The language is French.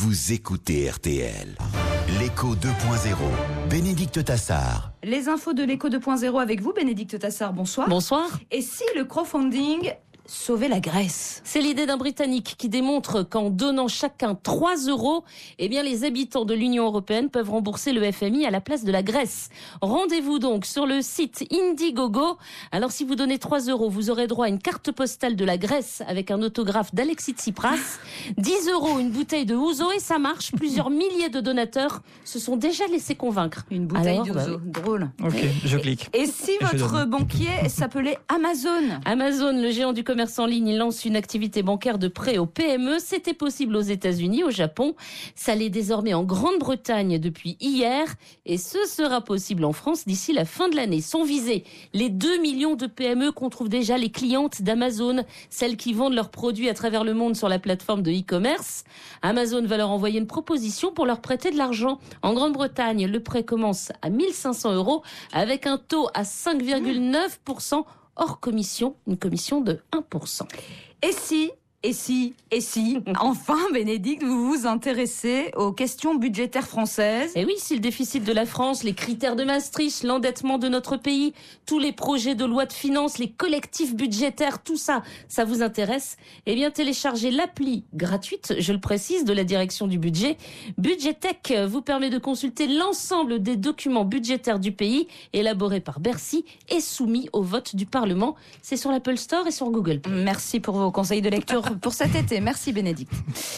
vous écoutez RTL. L'écho 2.0, Bénédicte Tassard. Les infos de l'écho 2.0 avec vous, Bénédicte Tassard, bonsoir. Bonsoir. Et si le crowdfunding sauvait la Grèce ? C'est l'idée d'un Britannique qui démontre qu'en donnant chacun 3 €, eh bien, les habitants de l'Union européenne peuvent rembourser le FMI à la place de la Grèce. Rendez-vous donc sur le site Indiegogo. Alors, si vous donnez 3 €, vous aurez droit à une carte postale de la Grèce avec un autographe d'Alexis Tsipras. 10 € une bouteille de ouzo et ça marche. Plusieurs milliers de donateurs se sont déjà laissés convaincre. Une bouteille Alors, d'ouzo, drôle. Ok, je clique. Et si votre banquier s'appelait Amazon ? Amazon, le géant du commerce en ligne, il lance une activité bancaire de prêt aux PME. C'était possible aux États-Unis, au Japon. Ça l'est désormais en Grande-Bretagne depuis hier. Et ce sera possible en France d'ici la fin de l'année. Sont visés les 2 millions de PME qu'on trouve déjà les clientes d'Amazon, celles qui vendent leurs produits à travers le monde sur la plateforme de e-commerce. Amazon va leur envoyer une proposition pour leur prêter de l'argent. En Grande-Bretagne, le prêt commence à 1 500 € avec un taux à 5,9%. Hors commission, une commission de 1%. Et si, enfin, Bénédicte, vous vous intéressez aux questions budgétaires françaises ? Et oui, si le déficit de la France, les critères de Maastricht, l'endettement de notre pays, tous les projets de loi de finances, les collectifs budgétaires, tout ça, ça vous intéresse ? Eh bien, téléchargez l'appli gratuite, je le précise, de la direction du budget. Budgetech vous permet de consulter l'ensemble des documents budgétaires du pays, élaborés par Bercy et soumis au vote du Parlement. C'est sur l'Apple Store et sur Google Play. Merci pour vos conseils de lecture pour cet été. Merci Bénédicte.